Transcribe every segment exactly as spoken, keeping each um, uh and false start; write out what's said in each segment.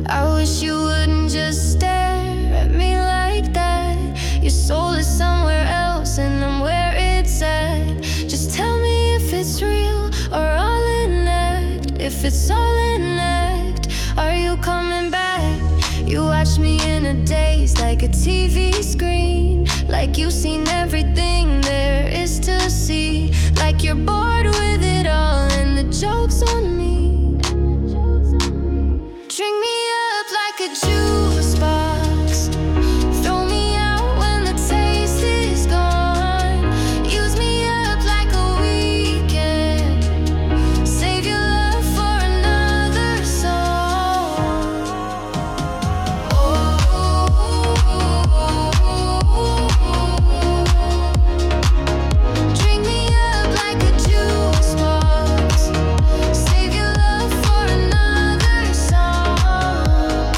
I wish you wouldn't just stare at me like that. Your soul is somewhere else and I'm where it's at. Just tell me if it's real or all an act. If it's all an act, are you coming back? You watch me in a daze like a T V screen, like you've seen everything there is to see, like you're bored with it all and the joke's on me. Drink me up like a juice box, throw me out when the taste is gone. Use me up like a weekend, save your love for another song. Drink me up like a juice box, save your love for another song.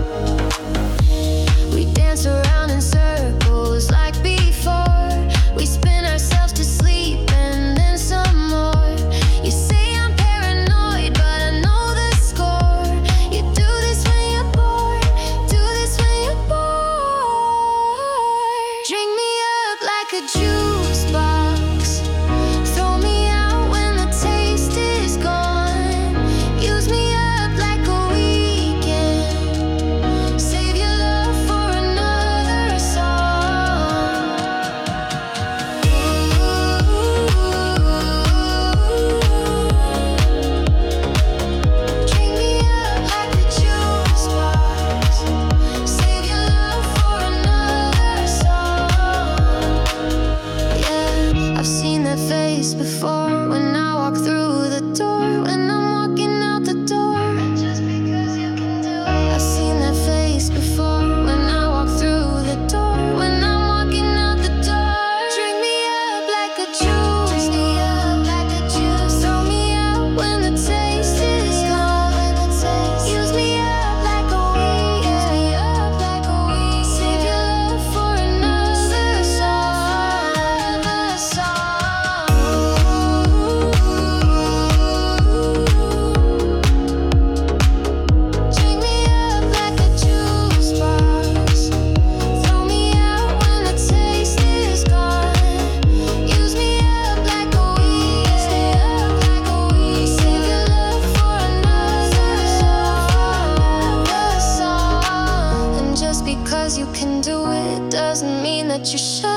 We dance around in circles like before. We spin ourselves to sleep and then some more. You say I'm paranoid, but I know the score. You do this when you're bored, do this when you're bored. Drink me up like a juice box, throw me out when the taste is gone. Use me up like a weekend, save your love for another song. Drink me up like a juice box, save your love for another song. Yeah, I've seen that face before when I walk through the door, when I'm walking out the door. Just because you can do it. I've seen that face before when I walk through the door, when I'm walking out the door. Drink me up like a juice, drink me up like a juice. Throw me out when the taste is gone. Use me up like a weed, use me up like a weed. Save your love for another song, another song. Drink me up like a juice box, throw me out when the taste is gone. Use me up like a weed, use me up like a weed. Save your love for another song, another song. And just because you can do it doesn't mean that you should.